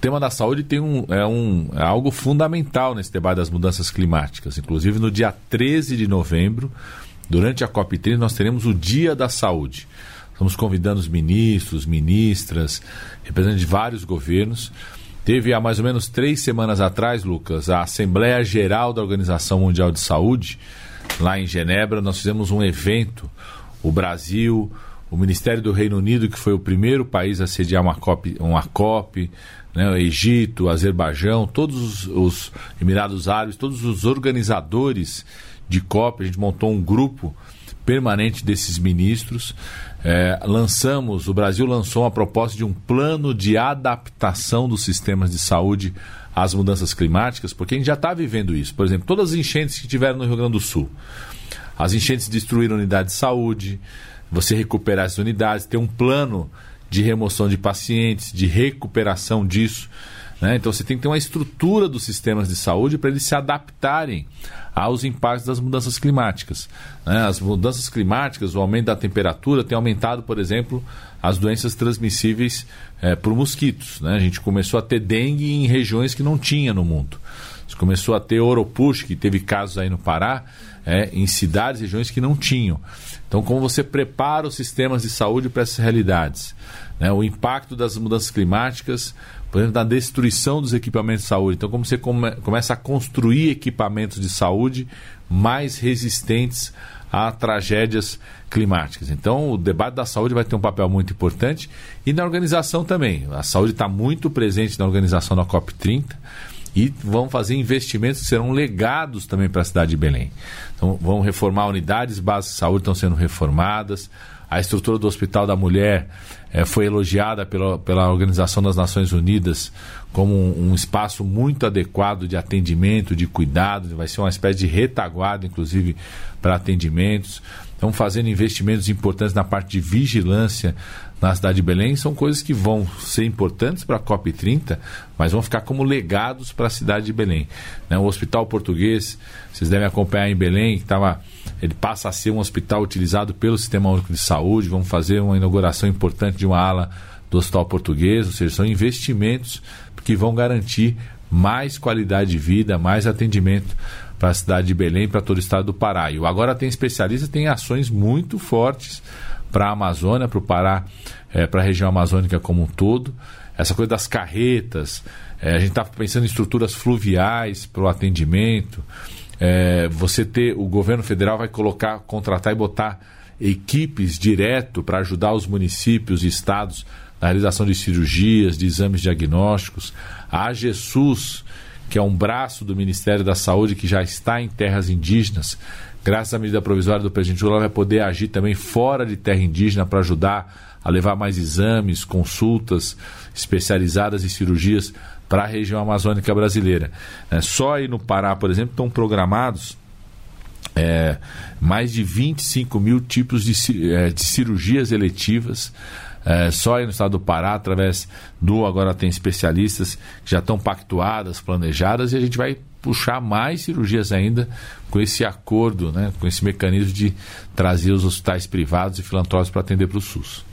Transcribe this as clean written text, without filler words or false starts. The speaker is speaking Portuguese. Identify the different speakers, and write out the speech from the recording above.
Speaker 1: tema da saúde é algo fundamental nesse debate das mudanças climáticas. Inclusive, no dia 13 de novembro, durante a COP30, nós teremos o Dia da Saúde. Estamos convidando os ministros, ministras, representantes de vários governos. Teve há mais ou menos 3 semanas atrás, Lucas, a Assembleia Geral da Organização Mundial de Saúde, lá em Genebra. Nós fizemos um evento, o Brasil, o Ministério do Reino Unido, que foi o primeiro país a sediar uma COP, né, o Egito, o Azerbaijão, todos os Emirados Árabes, todos os organizadores de COP. A gente montou um grupo permanente desses ministros. O Brasil lançou uma proposta de um plano de adaptação dos sistemas de saúde às mudanças climáticas, porque a gente já está vivendo isso. Por exemplo, todas as enchentes que tiveram no Rio Grande do Sul, as enchentes destruíram unidades de saúde. Você recuperar essas unidades, ter um plano de remoção de pacientes, de recuperação disso, né? Então você tem que ter uma estrutura dos sistemas de saúde para eles se adaptarem aos impactos das mudanças climáticas, né? As mudanças climáticas, o aumento da temperatura tem aumentado, por exemplo, as doenças transmissíveis por mosquitos, né? A gente começou a ter dengue em regiões que não tinha no mundo. Você começou a ter oropouche, que teve casos aí no Pará, em cidades e regiões que não tinham. Então, como você prepara os sistemas de saúde para essas realidades, né? O impacto das mudanças climáticas, por exemplo, na destruição dos equipamentos de saúde. Então, como você começa a construir equipamentos de saúde mais resistentes a tragédias climáticas. Então, o debate da saúde vai ter um papel muito importante, e na organização também. A saúde está muito presente na organização da COP30, e vão fazer investimentos que serão legados também para a cidade de Belém. Então, vão reformar unidades básicas de saúde, estão sendo reformadas. A estrutura do Hospital da Mulher foi elogiada pela Organização das Nações Unidas como um espaço muito adequado de atendimento, de cuidado. Vai ser uma espécie de retaguarda, inclusive, para atendimentos. Estão fazendo investimentos importantes na parte de vigilância na cidade de Belém. São coisas que vão ser importantes para a COP30, mas vão ficar como legados para a cidade de Belém, né? O Hospital Português, vocês devem acompanhar em Belém, ele passa a ser um hospital utilizado pelo Sistema Único de Saúde. Vamos fazer uma inauguração importante de uma ala do Hospital Português, ou seja, são investimentos que vão garantir mais qualidade de vida, mais atendimento para a cidade de Belém, para todo o estado do Pará. E Agora Tem especialistas, tem ações muito fortes para a Amazônia, para o Pará, para a região amazônica como um todo. Essa coisa das carretas, a gente está pensando em estruturas fluviais para o atendimento. O governo federal vai contratar e botar equipes direto para ajudar os municípios e estados na realização de cirurgias, de exames diagnósticos. A AGESUS, que é um braço do Ministério da Saúde que já está em terras indígenas, graças à medida provisória do presidente Lula, vai poder agir também fora de terra indígena para ajudar a levar mais exames, consultas especializadas e cirurgias para a região amazônica brasileira. Só aí no Pará, por exemplo, estão programados mais de 25 mil tipos de cirurgias eletivas. Só aí no estado do Pará, através do Agora Tem especialistas que já estão pactuadas, planejadas, e a gente vai puxar mais cirurgias ainda com esse acordo, né, com esse mecanismo de trazer os hospitais privados e filantrópicos para atender para o SUS.